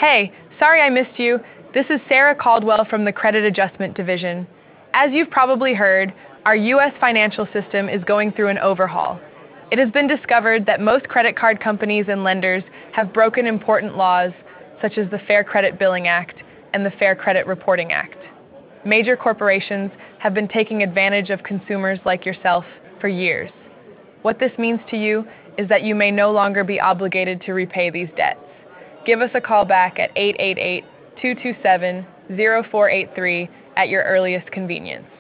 Hey, sorry I missed you. This is Sarah Caldwell from the Credit Adjustment Division. As you've probably heard, our U.S. financial system is going through an overhaul. It has been discovered that most credit card companies and lenders have broken important laws, such as the Fair Credit Billing Act and the Fair Credit Reporting Act. Major corporations have been taking advantage of consumers like yourself for years. What this means to you is that you may no longer be obligated to repay these debts. Give us a call back at 888-227-0483 at your earliest convenience.